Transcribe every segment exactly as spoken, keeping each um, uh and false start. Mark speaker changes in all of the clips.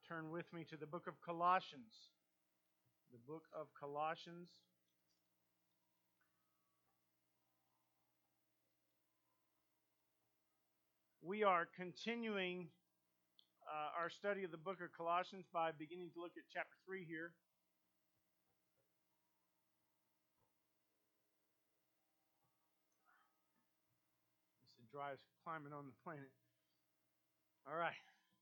Speaker 1: Turn with me to the book of Colossians. The book of Colossians. We are continuing uh, our study of the book of Colossians by beginning to look at chapter three here. It's the driest climate on the planet. All right.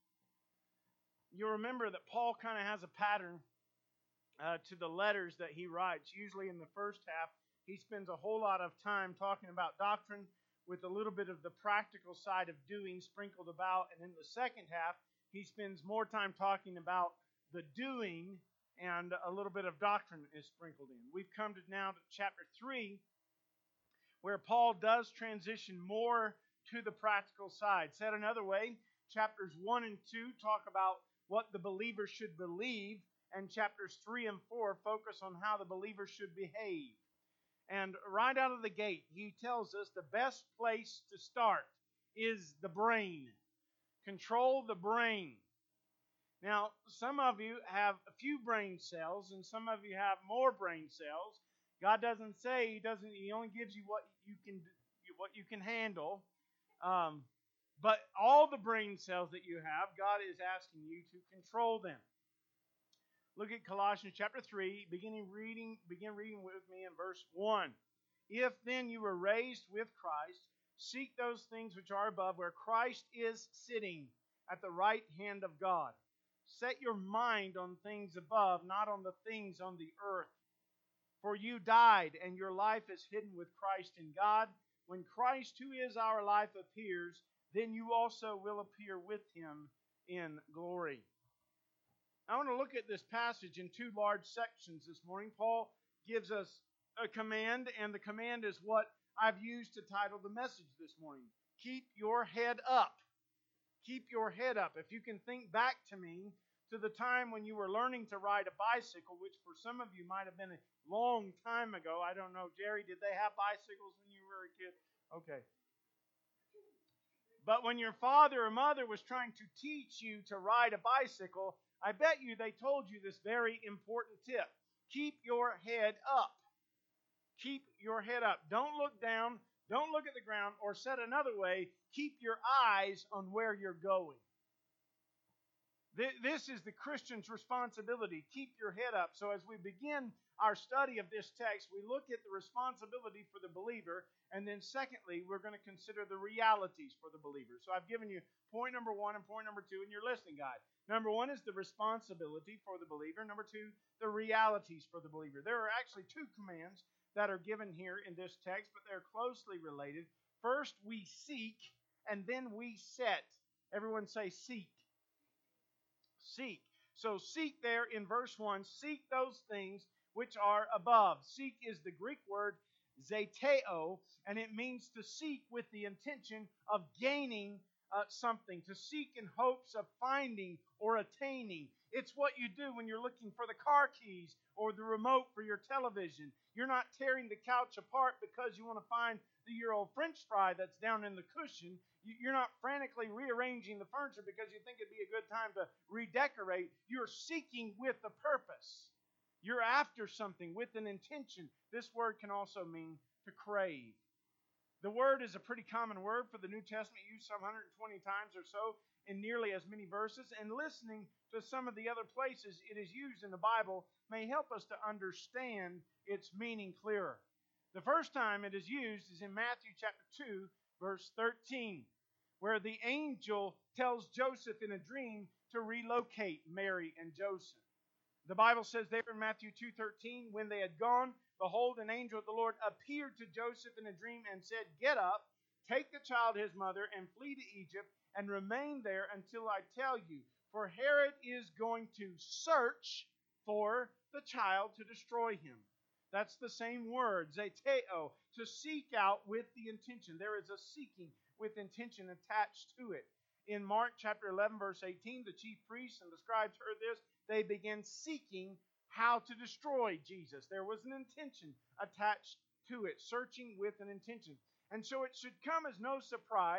Speaker 1: You'll remember that Paul kind of has a pattern uh, to the letters that he writes. Usually in the first half, he spends a whole lot of time talking about doctrine with a little bit of the practical side of doing sprinkled about. And in the second half, he spends more time talking about the doing, and a little bit of doctrine is sprinkled in. We've come to now to chapter three, where Paul does transition more to the practical side. Said another way, chapters one and two talk about what the believer should believe, and chapters three and four focus on how the believer should behave. And right out of the gate, he tells us the best place to start is the brain. Control the brain. Now, some of you have a few brain cells, and some of you have more brain cells. God doesn't say He doesn't. He only gives you what you can what you can handle. Um, but all the brain cells that you have, God is asking you to control them. Look at Colossians chapter three, beginning reading, begin reading with me in verse one. If then you were raised with Christ, seek those things which are above, where Christ is sitting at the right hand of God. Set your mind on things above, not on the things on the earth. For you died, and your life is hidden with Christ in God. When Christ, who is our life, appears, then you also will appear with Him in glory. I want to look at this passage in two large sections this morning. Paul gives us a command, and the command is what I've used to title the message this morning. Keep your head up. Keep your head up. If you can think back to me to the time when you were learning to ride a bicycle, which for some of you might have been a long time ago. I don't know. Jerry, did they have bicycles when you were a kid? Okay. But when your father or mother was trying to teach you to ride a bicycle, I bet you they told you this very important tip. Keep your head up. Keep your head up. Don't look down. Don't look at the ground. Or said another way, keep your eyes on where you're going. This is the Christian's responsibility. Keep your head up. So as we begin our study of this text, we look at the responsibility for the believer. And then secondly, we're going to consider the realities for the believer. So I've given you point number one and point number two in your listening guide. Number one is the responsibility for the believer. Number two, the realities for the believer. There are actually two commands that are given here in this text, but they're closely related. First, we seek, and then we set. Everyone say seek. Seek. So seek there in verse one. Seek those things which are above. Seek is the Greek word zeteo, and it means to seek with the intention of gaining uh, something, to seek in hopes of finding or attaining. It's what you do when you're looking for the car keys or the remote for your television. You're not tearing the couch apart because you want to find the year old French fry that's down in the cushion. You're not frantically rearranging the furniture because you think it'd be a good time to redecorate. You're seeking with a purpose. You're after something with an intention. This word can also mean to crave. The word is a pretty common word for the New Testament, used some one hundred twenty times or so in nearly as many verses. And listening to some of the other places it is used in the Bible may help us to understand its meaning clearer. The first time it is used is in Matthew chapter two, verse thirteen, where the angel tells Joseph in a dream to relocate Mary and Joseph. The Bible says there in Matthew two thirteen, when they had gone, behold, an angel of the Lord appeared to Joseph in a dream and said, Get up, take the child his mother, and flee to Egypt, and remain there until I tell you. For Herod is going to search for the child to destroy him. That's the same word, zeteo, to seek out with the intention. There is a seeking with intention attached to it. In Mark chapter eleven, verse eighteen, the chief priests and the scribes heard this. They began seeking how to destroy Jesus. There was an intention attached to it, searching with an intention. And so it should come as no surprise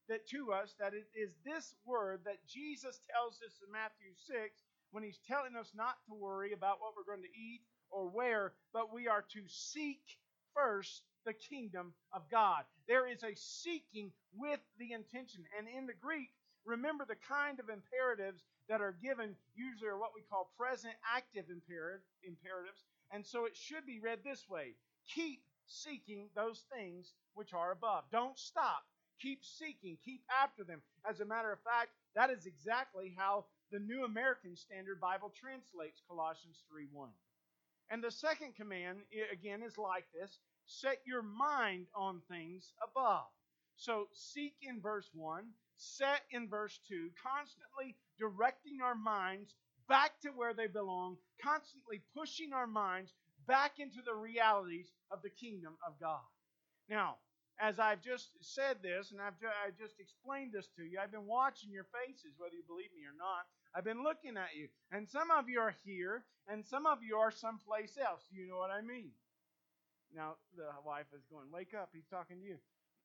Speaker 1: that to us that it is this word that Jesus tells us in Matthew six when he's telling us not to worry about what we're going to eat or wear, but we are to seek first the kingdom of God. There is a seeking with the intention. And in the Greek, remember the kind of imperatives that are given usually are what we call present active imperatives. And so it should be read this way. Keep seeking those things which are above. Don't stop. Keep seeking. Keep after them. As a matter of fact, that is exactly how the New American Standard Bible translates Colossians three one. And the second command, again, is like this. Set your mind on things above. So seek in verse one, set in verse two, constantly directing our minds back to where they belong, constantly pushing our minds back into the realities of the kingdom of God. Now, as I've just said this, and I've ju- I just explained this to you, I've been watching your faces, whether you believe me or not. I've been looking at you. And some of you are here, and some of you are someplace else. Do you know what I mean? Now, the wife is going, wake up, he's talking to you.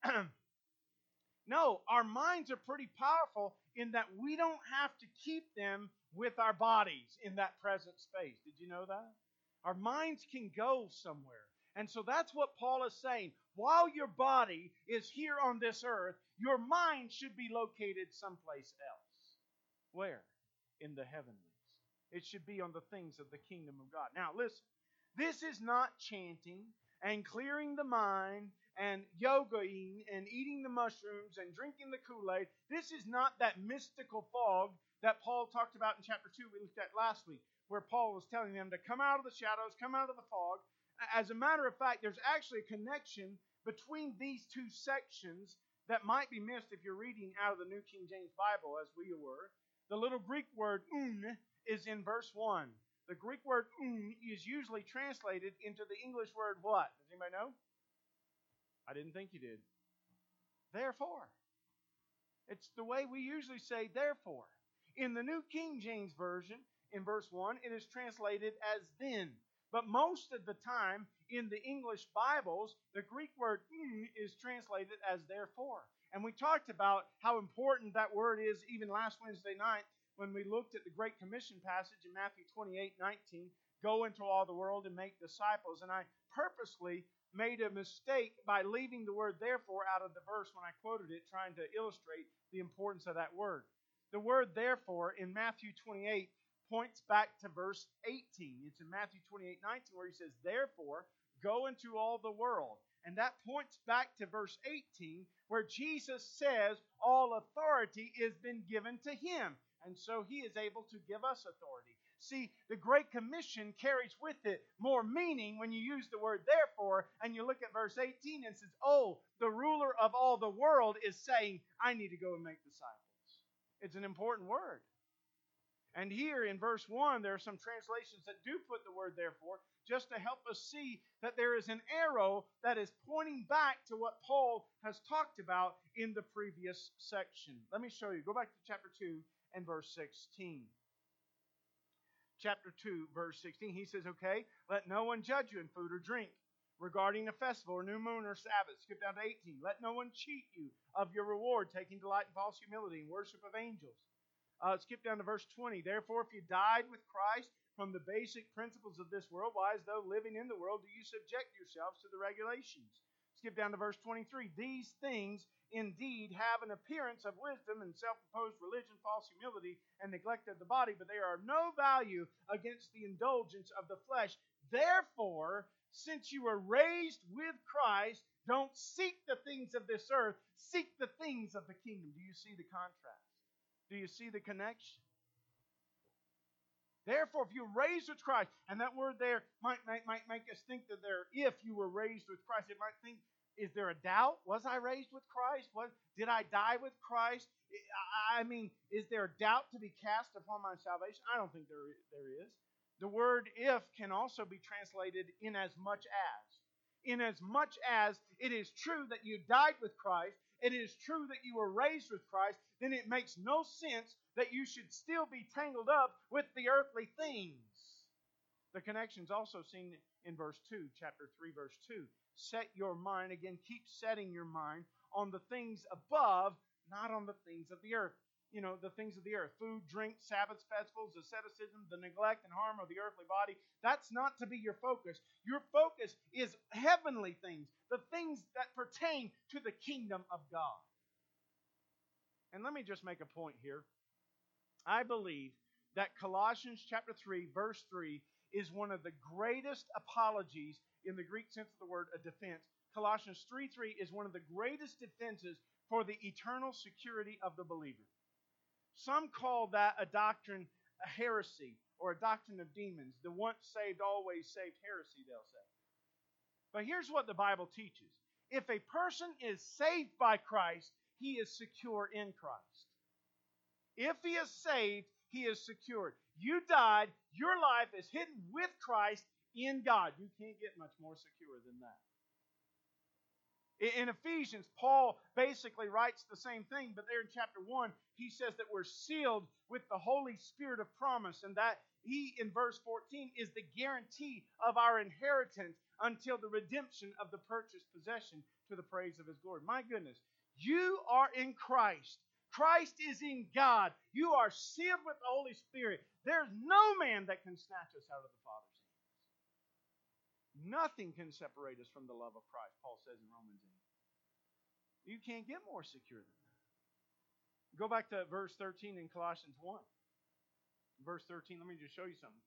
Speaker 1: No, our minds are pretty powerful in that we don't have to keep them with our bodies in that present space. Did you know that? Our minds can go somewhere. And so that's what Paul is saying. While your body is here on this earth, your mind should be located someplace else. Where? In the heavenlies. It should be on the things of the kingdom of God. Now listen, this is not chanting and clearing the mind and yogaing and eating the mushrooms and drinking the Kool-Aid. This is not that mystical fog that Paul talked about in chapter two we looked at last week, where Paul was telling them to come out of the shadows, come out of the fog. As a matter of fact, there's actually a connection between these two sections that might be missed if you're reading out of the New King James Bible, as we were. The little Greek word un is in verse one. The Greek word un is usually translated into the English word what? Does anybody know? I didn't think you did. Therefore. It's the way we usually say therefore. In the New King James Version, in verse one, it is translated as then. But most of the time, in the English Bibles, the Greek word un is translated as therefore. And we talked about how important that word is even last Wednesday night when we looked at the Great Commission passage in Matthew twenty-eight nineteen, go into all the world and make disciples. And I purposely made a mistake by leaving the word therefore out of the verse when I quoted it, trying to illustrate the importance of that word. The word therefore in Matthew twenty-eight points back to verse eighteen. It's in Matthew twenty-eight nineteen where he says, therefore, go into all the world. And that points back to verse eighteen where Jesus says all authority has been given to him. And so he is able to give us authority. See, the Great Commission carries with it more meaning when you use the word therefore and you look at verse eighteen and says, oh, the ruler of all the world is saying, I need to go and make disciples. It's an important word. And here in verse one, there are some translations that do put the word therefore, just to help us see that there is an arrow that is pointing back to what Paul has talked about in the previous section. Let me show you. Go back to chapter two and verse sixteen. Chapter two, verse sixteen, he says, okay, let no one judge you in food or drink regarding a festival or new moon or Sabbath. Skip down to eighteen. Let no one cheat you of your reward, taking delight in false humility and worship of angels. Uh, skip down to verse twenty. Therefore, if you died with Christ from the basic principles of this world, why, as though living in the world, do you subject yourselves to the regulations? Skip down to verse twenty-three. These things indeed have an appearance of wisdom and self-imposed religion, false humility, and neglect of the body, but they are of no value against the indulgence of the flesh. Therefore, since you were raised with Christ, don't seek the things of this earth, seek the things of the kingdom. Do you see the contrast? Do you see the connection? Therefore, if you're raised with Christ, and that word there might, might, might make us think that there, if you were raised with Christ, it might think, is there a doubt? Was I raised with Christ? What, did I die with Christ? I mean, is there a doubt to be cast upon my salvation? I don't think there, there is. The word if can also be translated in as much as. In as much as it is true that you died with Christ, it is true that you were raised with Christ, then it makes no sense that you should still be tangled up with the earthly things. The connection is also seen in verse two, chapter three, verse two. Set your mind, again, keep setting your mind on the things above, not on the things of the earth. You know, the things of the earth, food, drink, Sabbath festivals, asceticism, the neglect and harm of the earthly body. That's not to be your focus. Your focus is heavenly things, the things that pertain to the kingdom of God. And let me just make a point here. I believe that Colossians chapter three, verse three, is one of the greatest apologies, in the Greek sense of the word, a defense. Colossians three three is one of the greatest defenses for the eternal security of the believer. Some call that a doctrine, a heresy, or a doctrine of demons. The once saved, always saved heresy, they'll say. But here's what the Bible teaches. If a person is saved by Christ, he is secure in Christ. If he is saved, he is secured. You died, your life is hidden with Christ in God. You can't get much more secure than that. In Ephesians, Paul basically writes the same thing, but there in chapter one, he says that we're sealed with the Holy Spirit of promise, and that he, in verse fourteen, is the guarantee of our inheritance until the redemption of the purchased possession to the praise of his glory. My goodness, you are in Christ. Christ is in God. You are sealed with the Holy Spirit. There's no man that can snatch us out of the Father's hand. Nothing can separate us from the love of Christ, Paul says in Romans eight. You can't get more secure than that. Go back to verse thirteen in Colossians one. Verse thirteen, let me just show you something.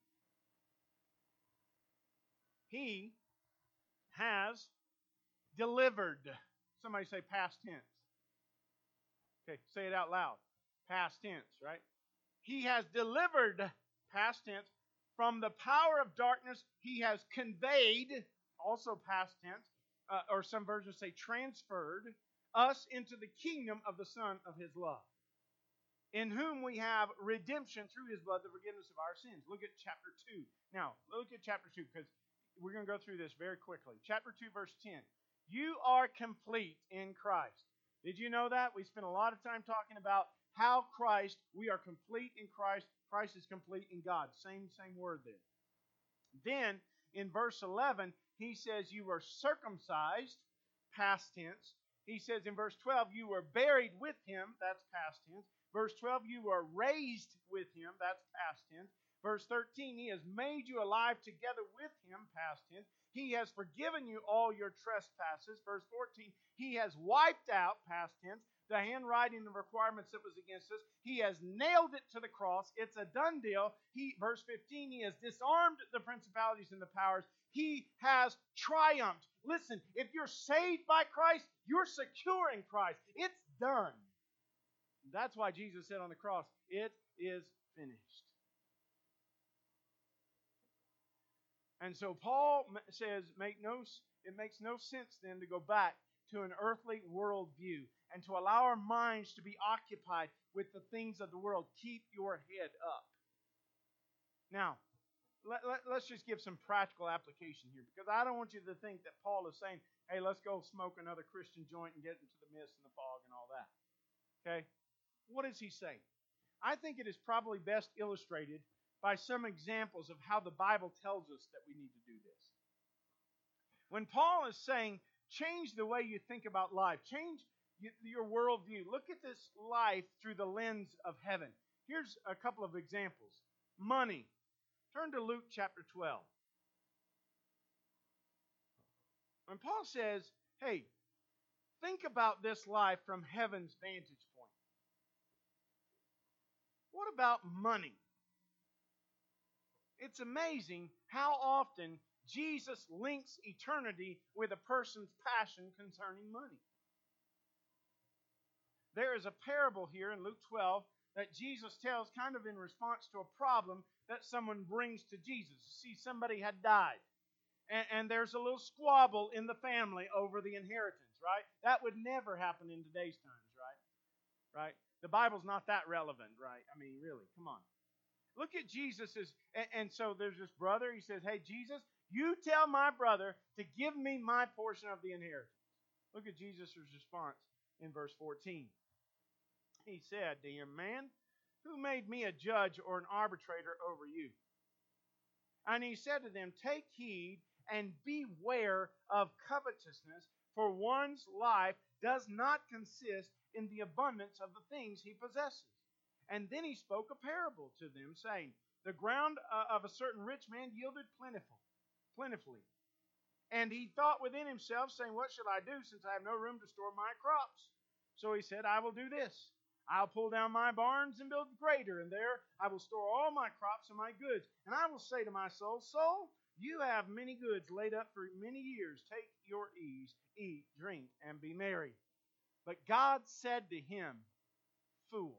Speaker 1: He has delivered. Somebody say past tense. Okay, say it out loud. Past tense, right? He has delivered, past tense, from the power of darkness. He has conveyed, also past tense, uh, or some versions say transferred, us into the kingdom of the Son of His love, in whom we have redemption through His blood, the forgiveness of our sins. Look at chapter two. Now, look at chapter two, because we're going to go through this very quickly. Chapter two, verse ten. You are complete in Christ. Did you know that? We spent a lot of time talking about how Christ, we are complete in Christ. Christ is complete in God. Same, same word there. Then, in verse eleven, he says you were circumcised, past tense. He says in verse twelve, you were buried with Him, that's past tense. Verse twelve, you were raised with Him, that's past tense. Verse thirteen, He has made you alive together with Him, past tense. He has forgiven you all your trespasses. Verse fourteen, He has wiped out, past tense, the handwriting of requirements that was against us. He has nailed it to the cross. It's a done deal. He, verse fifteen, He has disarmed the principalities and the powers. He has triumphed. Listen, if you're saved by Christ, you're secure in Christ. It's done. That's why Jesus said on the cross, it is finished. And so Paul says, make no, it makes no sense then to go back to an earthly worldview and to allow our minds to be occupied with the things of the world. Keep your head up. Now, let, let, let's just give some practical application here, because I don't want you to think that Paul is saying, hey, let's go smoke another Christian joint and get into the mist and the fog and all that. Okay? What is he saying? I think it is probably best illustrated by some examples of how the Bible tells us that we need to do this. When Paul is saying, change the way you think about life, change your worldview, look at this life through the lens of heaven. Here's a couple of examples. Money. Turn to Luke chapter twelve. When Paul says, hey, think about this life from heaven's vantage point. What about money? It's amazing how often Jesus links eternity with a person's passion concerning money. There is a parable here in Luke twelve that Jesus tells kind of in response to a problem that someone brings to Jesus. See, somebody had died, and, and there's a little squabble in the family over the inheritance, right? That would never happen in today's times, right? Right? The Bible's not that relevant, right? I mean, really, come on. Look at Jesus's, and, and so there's this brother. He says, hey, Jesus, you tell my brother to give me my portion of the inheritance. Look at Jesus' response in verse fourteen. He said to him, man, who made me a judge or an arbitrator over you? And he said to them, take heed and beware of covetousness, for one's life does not consist in the abundance of the things he possesses. And then he spoke a parable to them, saying, The ground uh, of a certain rich man yielded plentiful, plentifully. And he thought within himself, saying, What shall I do, since I have no room to store my crops? So he said, I will do this. I'll pull down my barns and build greater, and there I will store all my crops and my goods. And I will say to my soul, Soul, you have many goods laid up for many years. Take your ease, eat, drink, and be merry. But God said to him, Fool,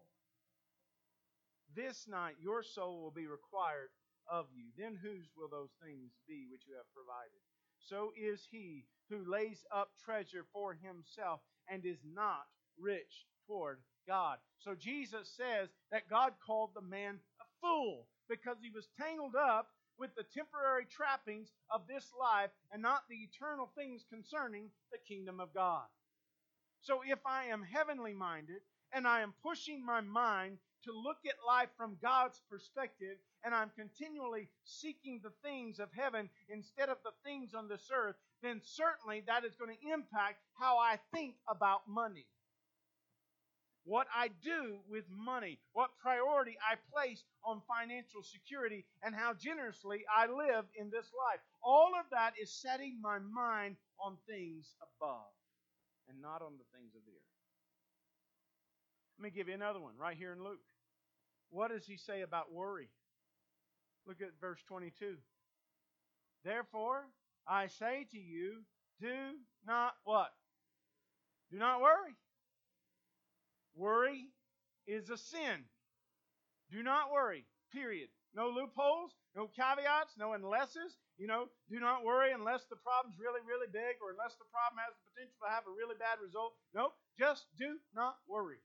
Speaker 1: this night your soul will be required of you. Then whose will those things be which you have provided? So is he who lays up treasure for himself and is not rich toward God. So Jesus says that God called the man a fool because he was tangled up with the temporary trappings of this life and not the eternal things concerning the kingdom of God. So if I am heavenly minded and I am pushing my mind to look at life from God's perspective, and I'm continually seeking the things of heaven instead of the things on this earth, then certainly that is going to impact how I think about money. What I do with money, what priority I place on financial security, and how generously I live in this life. All of that is setting my mind on things above and not on the things of the earth. Let me give you another one right here in Luke. What does he say about worry? Look at verse twenty-two. Therefore, I say to you, do not what? Do not worry. Worry is a sin. Do not worry, period. No loopholes, no caveats, no unlesses. You know, do not worry unless the problem's really, really big or unless the problem has the potential to have a really bad result. Nope, just do not worry.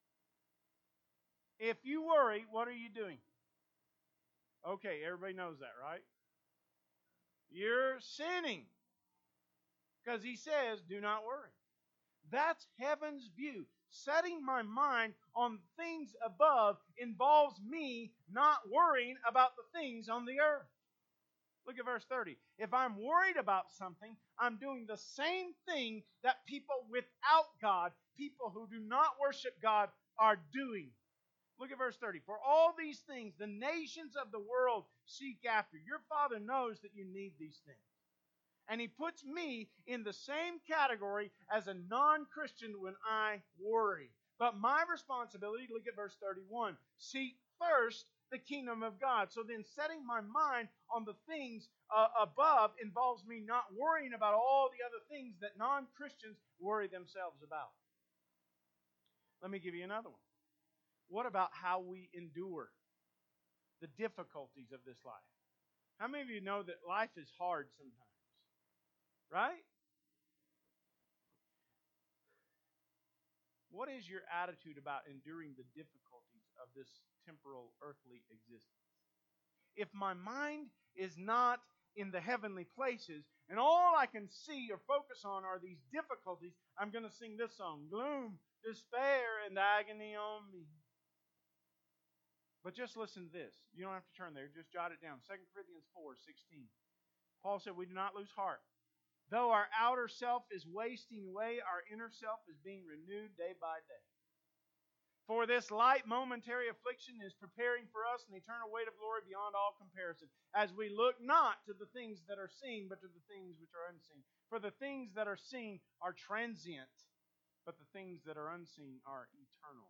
Speaker 1: If you worry, what are you doing? Okay, everybody knows that, right? You're sinning. Because he says, do not worry. That's heaven's view. Setting my mind on things above involves me not worrying about the things on the earth. Look at verse thirty. If I'm worried about something, I'm doing the same thing that people without God, people who do not worship God, are doing. Look at verse thirty. For all these things the nations of the world seek after. Your Father knows that you need these things. And he puts me in the same category as a non-Christian when I worry. But my responsibility, look at verse thirty-one, seek first the kingdom of God. So then setting my mind on the things uh, above involves me not worrying about all the other things that non-Christians worry themselves about. Let me give you another one. What about how we endure the difficulties of this life? How many of you know that life is hard sometimes? Right? What is your attitude about enduring the difficulties of this temporal earthly existence? If my mind is not in the heavenly places and all I can see or focus on are these difficulties, I'm going to sing this song, Gloom, Despair, and Agony on Me. But just listen to this. You don't have to turn there. Just jot it down. Second Corinthians four sixteen. Paul said, we do not lose heart. Though our outer self is wasting away, our inner self is being renewed day by day. For this light momentary affliction is preparing for us an eternal weight of glory beyond all comparison, as we look not to the things that are seen, but to the things which are unseen. For the things that are seen are transient, but the things that are unseen are eternal.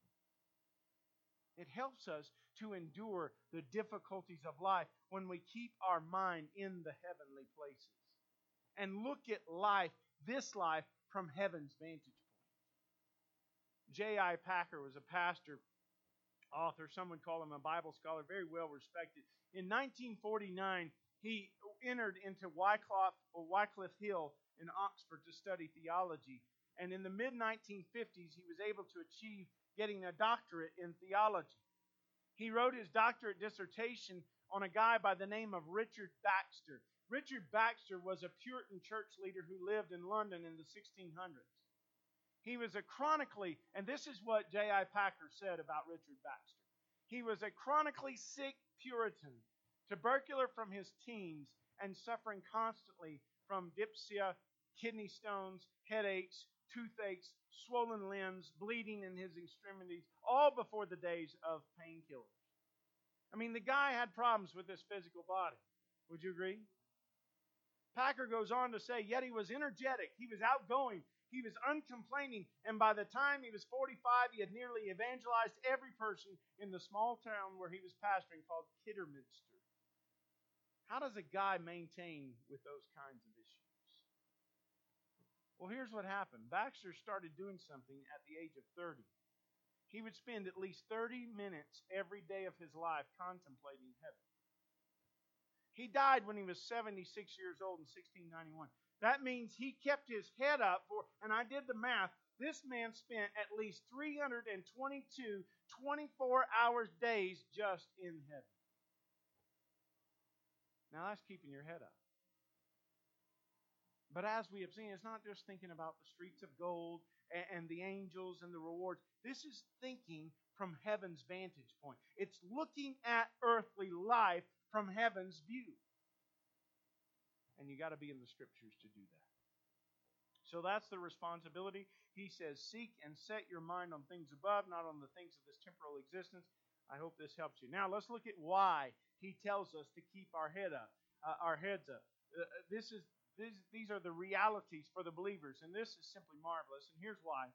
Speaker 1: It helps us to endure the difficulties of life when we keep our mind in the heavenly places and look at life, this life, from heaven's vantage point. J I Packer was a pastor, author, someone called him a Bible scholar, very well respected. In nineteen forty-nine, he entered into Wycliffe, or Wycliffe Hill in Oxford to study theology. And in the mid nineteen fifties, he was able to achieve getting a doctorate in theology. He wrote his doctorate dissertation on a guy by the name of Richard Baxter. Richard Baxter was a Puritan church leader who lived in London in the sixteen hundreds. He was a chronically, and this is what J I Packer said about Richard Baxter. He was a chronically sick Puritan, tubercular from his teens, and suffering constantly from dyspepsia, kidney stones, headaches, toothaches, swollen limbs, bleeding in his extremities, all before the days of painkillers. I mean, the guy had problems with his physical body. Would you agree? Packer goes on to say, yet he was energetic, he was outgoing, he was uncomplaining, and by the time he was forty-five, he had nearly evangelized every person in the small town where he was pastoring called Kidderminster. How does a guy maintain with those kinds of issues? Well, here's what happened. Baxter started doing something at the age of thirty. He would spend at least thirty minutes every day of his life contemplating heaven. He died when he was seventy-six years old in sixteen ninety-one. That means he kept his head up for, and I did the math, this man spent at least three hundred twenty-two twenty-four hours days just in heaven. Now that's keeping your head up. But as we have seen, it's not just thinking about the streets of gold and, and the angels and the rewards. This is thinking from heaven's vantage point. It's looking at earthly life from heaven's view. And you got to be in the Scriptures to do that. So that's the responsibility. He says, seek and set your mind on things above, not on the things of this temporal existence. I hope this helps you. Now let's look at why he tells us to keep our head up, uh, our heads up. Uh, this is this, these are the realities for the believers, and this is simply marvelous. And here's why.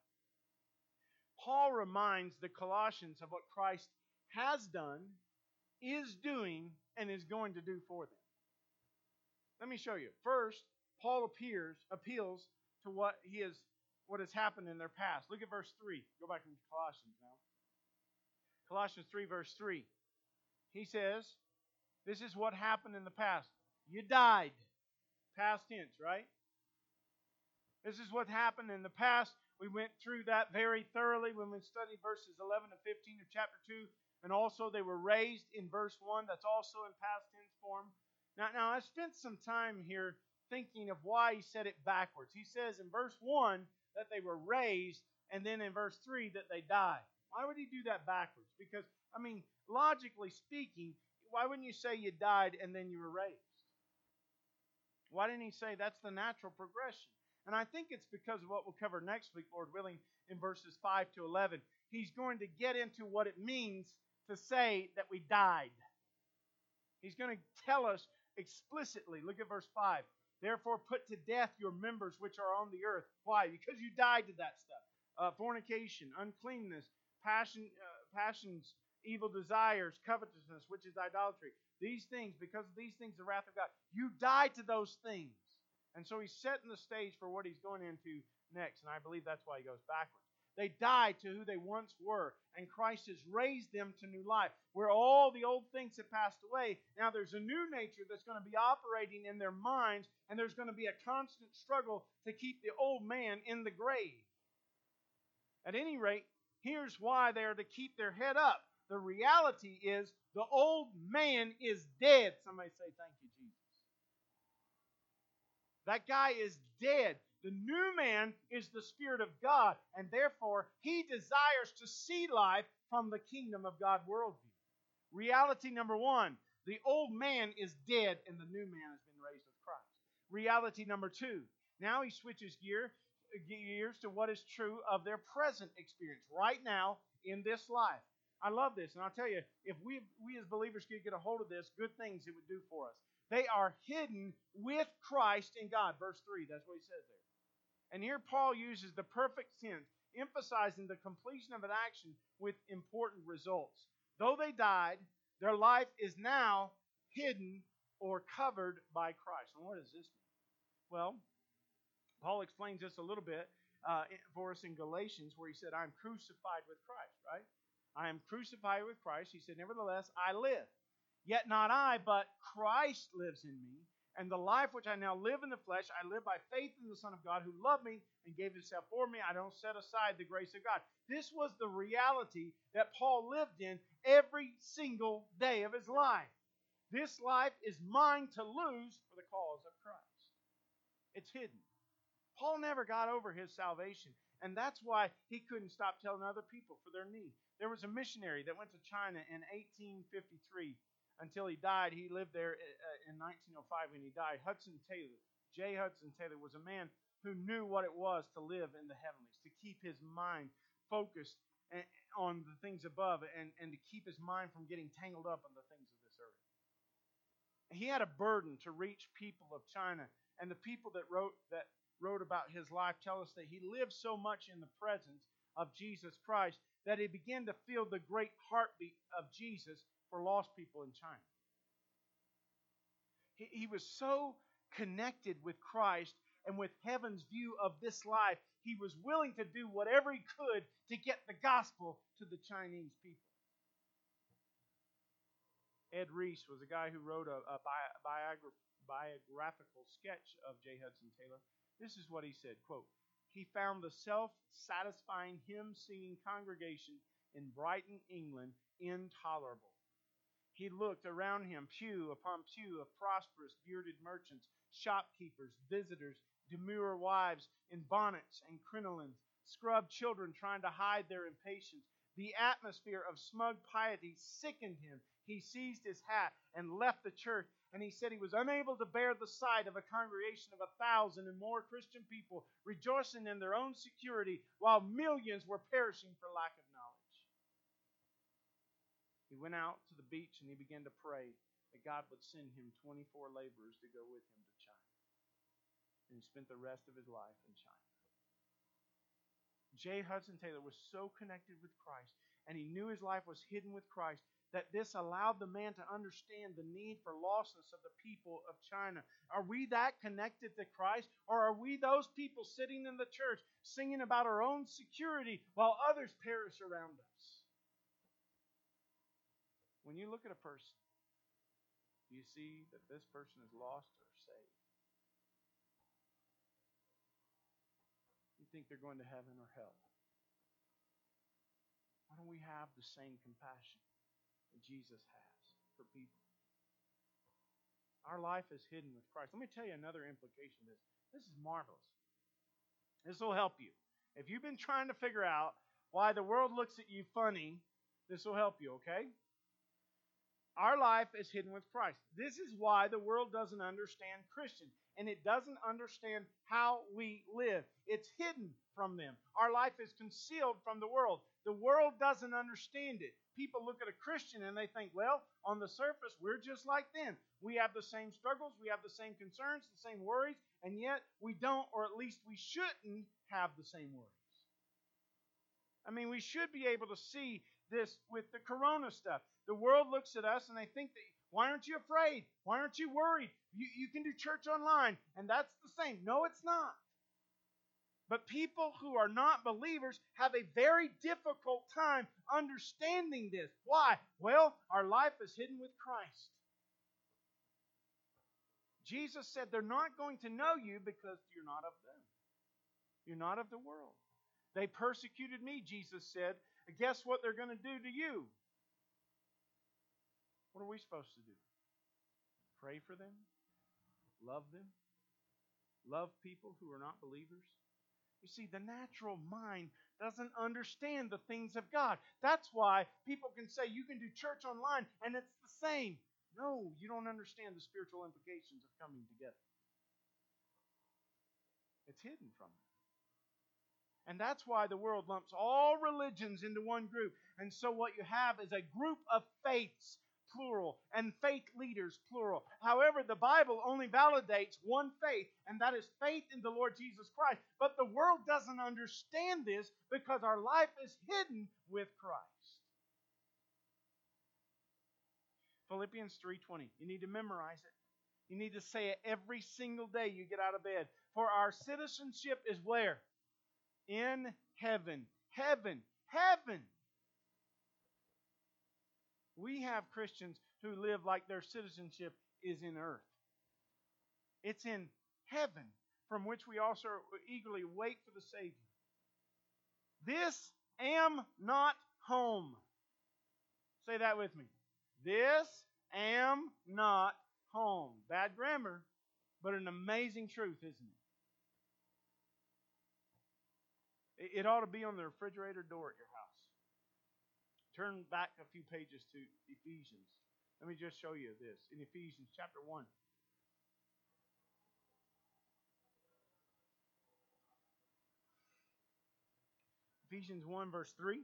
Speaker 1: Paul reminds the Colossians of what Christ has done, is doing, and is going to do for them. Let me show you. First, Paul appears, appeals to what he is, what has happened in their past. Look at verse three. Go back to Colossians now. Colossians three, verse three. He says, this is what happened in the past. You died. Past tense, right? This is what happened in the past. We went through that very thoroughly when we studied verses eleven to fifteen of chapter two. And also they were raised in verse one. That's also in past tense form. Now, now I spent some time here thinking of why he said it backwards. He says in verse one that they were raised, and then in verse three that they died. Why would he do that backwards? Because, I mean, logically speaking, why wouldn't you say you died and then you were raised? Why didn't he say that's the natural progression? And I think it's because of what we'll cover next week, Lord willing, in verses five to eleven. He's going to get into what it means to say that we died. He's going to tell us explicitly. Look at verse five. Therefore put to death your members which are on the earth. Why? Because you died to that stuff. Uh, fornication, uncleanness, passion, uh, passions, evil desires, covetousness, which is idolatry. These things, because of these things, the wrath of God. You died to those things. And so he's setting the stage for what he's going into next. And I believe that's why he goes backwards. They died to who they once were. And Christ has raised them to new life. Where all the old things have passed away, now there's a new nature that's going to be operating in their minds. And there's going to be a constant struggle to keep the old man in the grave. At any rate, here's why they are to keep their head up. The reality is the old man is dead. Somebody say, thank you, Jesus. That guy is dead. The new man is the Spirit of God, and therefore he desires to see life from the kingdom of God worldview. Reality number one, the old man is dead and the new man has been raised with Christ. Reality number two, now he switches gear, gears to what is true of their present experience right now in this life. I love this, and I'll tell you, if we, we as believers could get a hold of this, good things it would do for us. They are hidden with Christ in God. Verse three, that's what he says there. And here Paul uses the perfect tense, emphasizing the completion of an action with important results. Though they died, their life is now hidden or covered by Christ. And what does this mean? Well, Paul explains this a little bit uh, for us in Galatians, where he said, I'm crucified with Christ, right? I am crucified with Christ. He said, nevertheless, I live. Yet not I, but Christ lives in me. And the life which I now live in the flesh, I live by faith in the Son of God who loved me and gave himself for me. I don't set aside the grace of God. This was the reality that Paul lived in every single day of his life. This life is mine to lose for the cause of Christ. It's hidden. Paul never got over his salvation. And that's why he couldn't stop telling other people for their need. There was a missionary that went to China in eighteen fifty-three until he died. He lived there in nineteen oh five when he died. Hudson Taylor, J. Hudson Taylor, was a man who knew what it was to live in the heavenlies, to keep his mind focused on the things above and, and to keep his mind from getting tangled up in the things of this earth. He had a burden to reach people of China, and the people that wrote that wrote about his life tell us that he lived so much in the presence of Jesus Christ that he began to feel the great heartbeat of Jesus for lost people in China. He, he was so connected with Christ and with heaven's view of this life, he was willing to do whatever he could to get the gospel to the Chinese people. Ed Reese was a guy who wrote a, a bi- biogra- biographical sketch of J. Hudson Taylor. This is what he said, quote, "He found the self-satisfying hymn-singing congregation in Brighton, England, intolerable. He looked around him, pew upon pew of prosperous, bearded merchants, shopkeepers, visitors, demure wives in bonnets and crinolines, scrubbed children trying to hide their impatience. The atmosphere of smug piety sickened him. He seized his hat and left the church, and he said he was unable to bear the sight of a congregation of a thousand and more Christian people rejoicing in their own security while millions were perishing for lack of knowledge." He went out to the beach and he began to pray that God would send him twenty-four laborers to go with him to China. And he spent the rest of his life in China. J. Hudson Taylor was so connected with Christ, and he knew his life was hidden with Christ, that this allowed the man to understand the need for lostness of the people of China. Are we that connected to Christ? Or are we those people sitting in the church singing about our own security while others perish around us? When you look at a person, do you see that this person is lost or saved? You think they're going to heaven or hell? Why don't we have the same compassion that Jesus has for people? Our life is hidden with Christ. Let me tell you another implication of this. This is marvelous. This will help you. If you've been trying to figure out why the world looks at you funny, this will help you, okay? Our life is hidden with Christ. This is why the world doesn't understand Christians, and it doesn't understand how we live. It's hidden from them. Our life is concealed from the world. The world doesn't understand it. People look at a Christian and they think, well, on the surface, we're just like them. We have the same struggles, we have the same concerns, the same worries, and yet we don't, or at least we shouldn't have the same worries. I mean, we should be able to see this with the corona stuff. The world looks at us and they think that, why aren't you afraid? Why aren't you worried? You, you can do church online, and that's the same. No, it's not. But people who are not believers have a very difficult time understanding this. Why? Well, our life is hidden with Christ. Jesus said they're not going to know you because you're not of them. You're not of the world. They persecuted me, Jesus said. Guess what they're going to do to you? What are we supposed to do? Pray for them? Love them? Love people who are not believers? You see, the natural mind doesn't understand the things of God. That's why people can say you can do church online and it's the same. No, you don't understand the spiritual implications of coming together. It's hidden from them. And that's why the world lumps all religions into one group. And so what you have is a group of faiths, plural, and faith leaders, plural. However, the Bible only validates one faith, and that is faith in the Lord Jesus Christ. But the world doesn't understand this because our life is hidden with Christ. Philippians three twenty. You need to memorize it. You need to say it every single day you get out of bed. For our citizenship is where? In heaven. Heaven. Heaven. We have Christians who live like their citizenship is in earth. It's in heaven, from which we also eagerly wait for the Savior. This am not home. Say that with me. This am not home. Bad grammar, but an amazing truth, isn't it? It ought to be on the refrigerator door at your house. Turn back a few pages to Ephesians. Let me just show you this. In Ephesians chapter one. Ephesians one, verse three.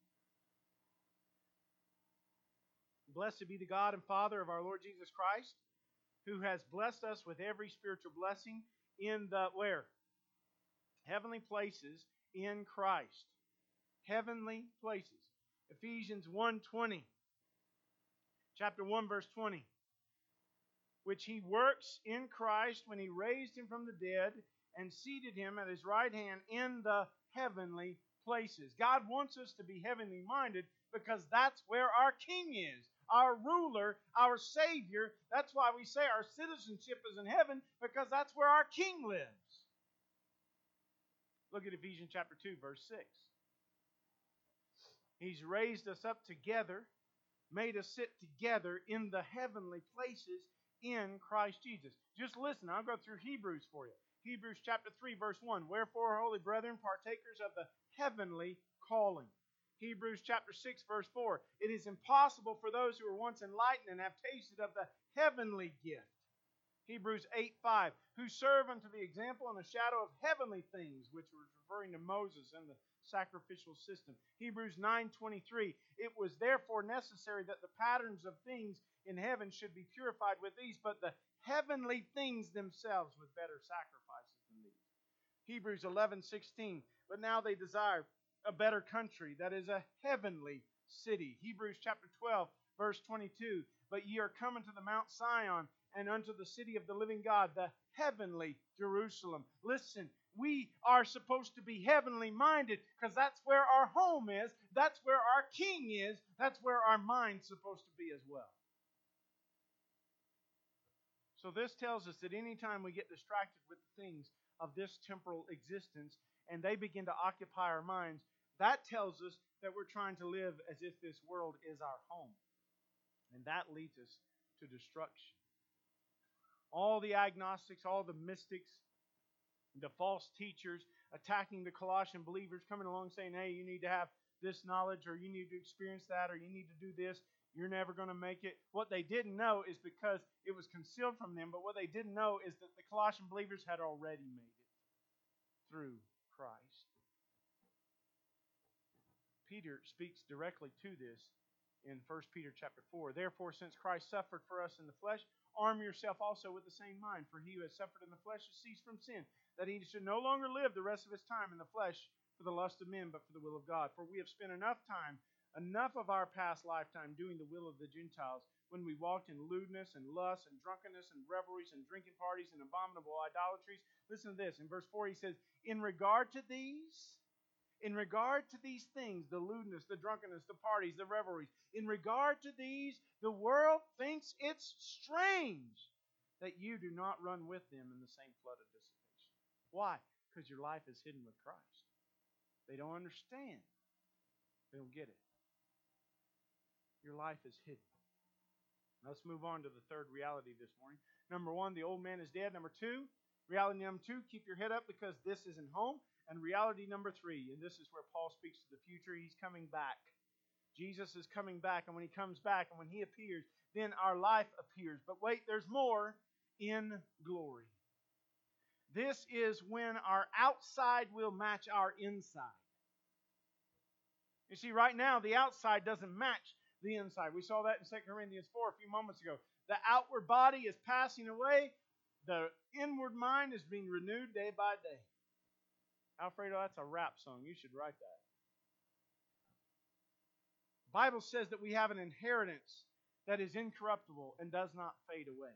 Speaker 1: Blessed be the God and Father of our Lord Jesus Christ, who has blessed us with every spiritual blessing in the where? Heavenly places in Christ. Heavenly places. Ephesians one twenty. Chapter one, verse twenty. Which he works in Christ when he raised him from the dead and seated him at his right hand in the heavenly places. God wants us to be heavenly minded because that's where our King is, our ruler, our Savior. That's why we say our citizenship is in heaven, because that's where our King lives. Look at Ephesians chapter two, verse six. He's raised us up together, made us sit together in the heavenly places in Christ Jesus. Just listen, I'll go through Hebrews for you. Hebrews chapter three, verse one. Wherefore, holy brethren, partakers of the heavenly calling. Hebrews chapter six, verse four. It is impossible for those who were once enlightened and have tasted of the heavenly gift. Hebrews eight, five. Who serve unto the example and the shadow of heavenly things, which was referring to Moses and the sacrificial system. Hebrews nine, twenty-three. It was therefore necessary that the patterns of things in heaven should be purified with these, but the heavenly things themselves with better sacrifices than these. Hebrews eleven, sixteen. But now they desire a better country, that is a heavenly city. Hebrews chapter twelve, verse twenty-two. But ye are come unto the Mount Sion, and unto the city of the living God, the heavenly Jerusalem. Listen, we are supposed to be heavenly minded because that's where our home is. That's where our King is. That's where our mind's supposed to be as well. So this tells us that anytime we get distracted with the things of this temporal existence and they begin to occupy our minds, that tells us that we're trying to live as if this world is our home. And that leads us to destruction. All the agnostics, all the mystics, the false teachers attacking the Colossian believers, coming along saying, hey, you need to have this knowledge, or you need to experience that, or you need to do this. You're never going to make it. What they didn't know is because it was concealed from them, but what they didn't know is that the Colossian believers had already made it through Christ. Peter speaks directly to this in First Peter chapter four. Therefore, since Christ suffered for us in the flesh, arm yourself also with the same mind. For he who has suffered in the flesh has ceased from sin, that he should no longer live the rest of his time in the flesh for the lust of men, but for the will of God. For we have spent enough time, enough of our past lifetime doing the will of the Gentiles, when we walked in lewdness and lust and drunkenness and revelries and drinking parties and abominable idolatries. Listen to this. In verse four he says, in regard to these, in regard to these things, the lewdness, the drunkenness, the parties, the revelries, in regard to these, the world thinks it's strange that you do not run with them in the same flood of dissipation. Why? Because your life is hidden with Christ. They don't understand. They don't get it. Your life is hidden. Let's move on to the third reality this morning. Number one, the old man is dead. Number two, reality number two, keep your head up because this isn't home. And reality number three, and this is where Paul speaks to the future, he's coming back. Jesus is coming back, and when he comes back and when he appears, then our life appears. But wait, there's more. In glory. This is when our outside will match our inside. You see, right now, the outside doesn't match the inside. We saw that in Second Corinthians four a few moments ago. The outward body is passing away. The inward mind is being renewed day by day. Alfredo, that's a rap song. You should write that. The Bible says that we have an inheritance that is incorruptible and does not fade away.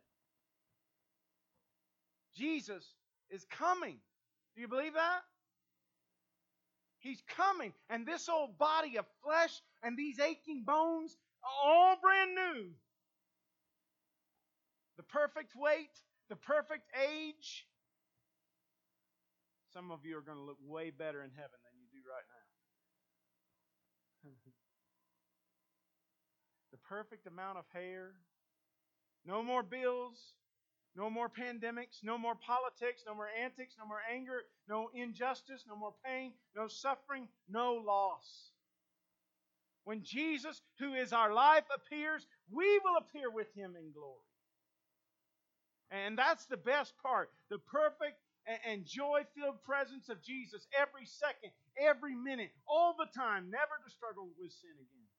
Speaker 1: Jesus is coming. Do you believe that? He's coming. And this old body of flesh and these aching bones are all brand new. The perfect weight, the perfect age. Some of you are going to look way better in heaven than you do right now. The perfect amount of hair. No more bills. No more pandemics. No more politics. No more antics. No more anger. No injustice. No more pain. No suffering. No loss. When Jesus, who is our life, appears, we will appear with Him in glory. And that's the best part. The perfect and, and joy-filled presence of Jesus every second, every minute, all the time, never to struggle with sin again.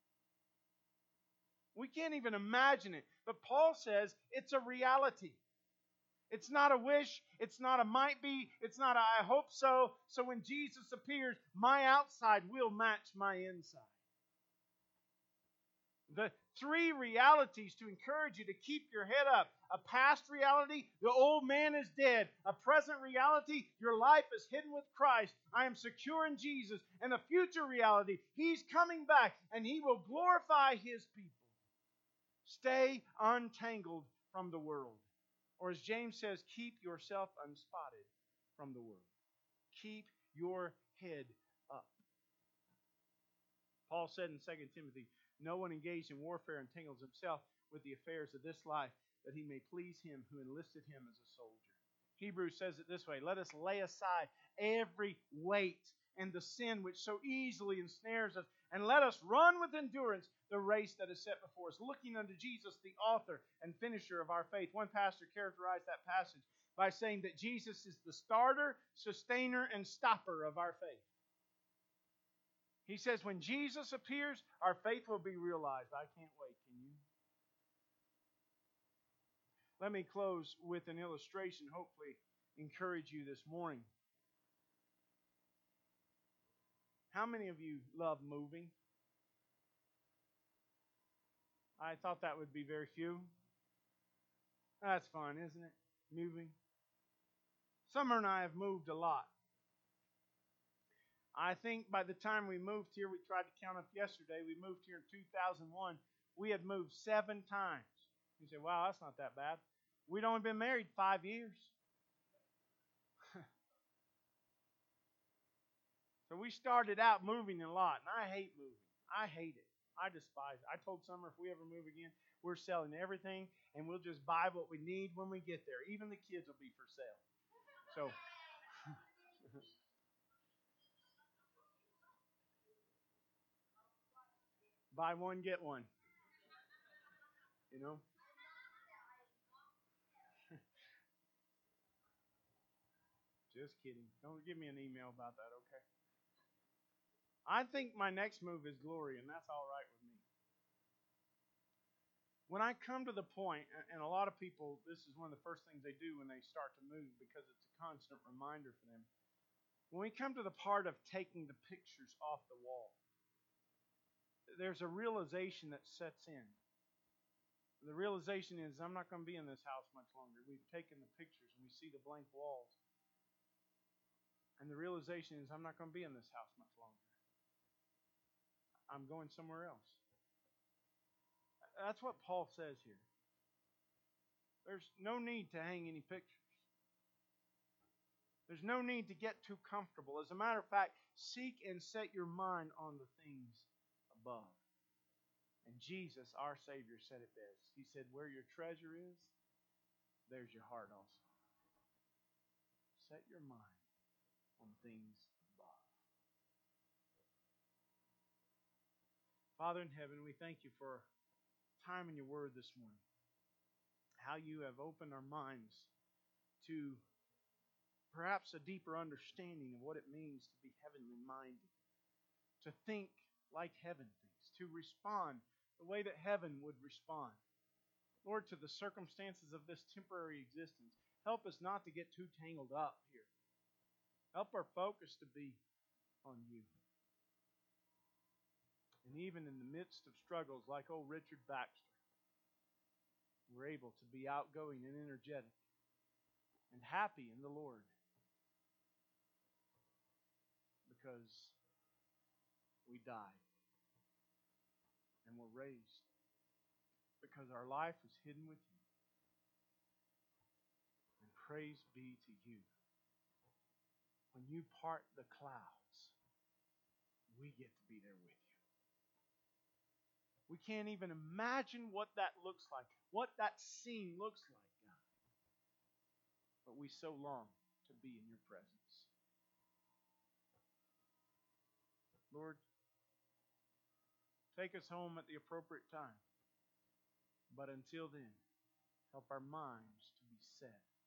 Speaker 1: We can't even imagine it. But Paul says it's a reality. It's not a wish. It's not a might be. It's not a I hope so. So when Jesus appears, my outside will match my inside. The three realities to encourage you to keep your head up. A past reality, the old man is dead. A present reality, your life is hidden with Christ. I am secure in Jesus. And a future reality, He's coming back and He will glorify His people. Stay untangled from the world. Or as James says, keep yourself unspotted from the world. Keep your head up. Paul said in Second Timothy, no one engaged in warfare entangles himself with the affairs of this life, that he may please Him who enlisted him as a soldier. Hebrews says it this way, let us lay aside every weight and the sin which so easily ensnares us, and let us run with endurance the race that is set before us, looking unto Jesus, the author and finisher of our faith. One pastor characterized that passage by saying that Jesus is the starter, sustainer, and stopper of our faith. He says when Jesus appears, our faith will be realized. I can't wait, can you? Let me close with an illustration, hopefully encourage you this morning. How many of you love moving? I thought that would be very few. That's fun, isn't it? Moving. Summer and I have moved a lot. I think by the time we moved here, we tried to count up yesterday, we moved here in two thousand one. We had moved seven times. You say, wow, that's not that bad. We'd only been married five years. So we started out moving a lot, and I hate moving. I hate it. I despise it. I told Summer if we ever move again, we're selling everything, and we'll just buy what we need when we get there. Even the kids will be for sale. So, buy one, get one. You know? Just kidding. Don't give me an email about that, okay? I think my next move is glory, and that's all right with me. When I come to the point, and a lot of people, this is one of the first things they do when they start to move because it's a constant reminder for them. When we come to the part of taking the pictures off the wall, there's a realization that sets in. The realization is, I'm not going to be in this house much longer. We've taken the pictures and we see the blank walls. And the realization is, I'm not going to be in this house much longer. I'm going somewhere else. That's what Paul says here. There's no need to hang any pictures. There's no need to get too comfortable. As a matter of fact, seek and set your mind on the things above. And Jesus, our Savior, said it best. He said, where your treasure is, there's your heart also. Set your mind on things above. Father in heaven, we thank you for time in your word this morning. How you have opened our minds to perhaps a deeper understanding of what it means to be heavenly minded. To think like heaven thinks. To respond the way that heaven would respond. Lord, to the circumstances of this temporary existence, help us not to get too tangled up here. Help our focus to be on you. And even in the midst of struggles like old Richard Baxter, we're able to be outgoing and energetic and happy in the Lord because we died and were raised because our life was hidden with you. And praise be to you. When you part the clouds, we get to be there with you. We can't even imagine what that looks like, what that scene looks like, God. But we so long to be in your presence. Lord, take us home at the appropriate time. But until then, help our minds to be set